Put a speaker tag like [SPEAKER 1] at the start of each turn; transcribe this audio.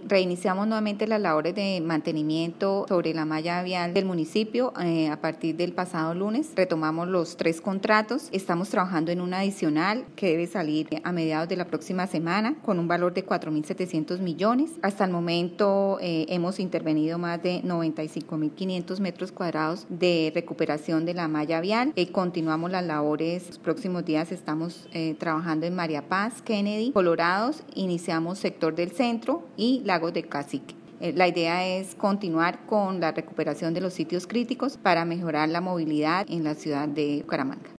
[SPEAKER 1] Reiniciamos nuevamente las labores de mantenimiento sobre la malla vial del municipio a partir del pasado lunes. Retomamos los 3 contratos. Estamos trabajando en un adicional que debe salir a mediados de la próxima semana con un valor de 4.700 millones. Hasta el momento hemos intervenido más de 95.500 metros cuadrados de recuperación de la malla vial. Continuamos las labores. Los próximos días estamos trabajando en María Paz, Kennedy, Colorados. Iniciamos sector del centro y Lagos de Cacique. La idea es continuar con la recuperación de los sitios críticos para mejorar la movilidad en la ciudad de Bucaramanga.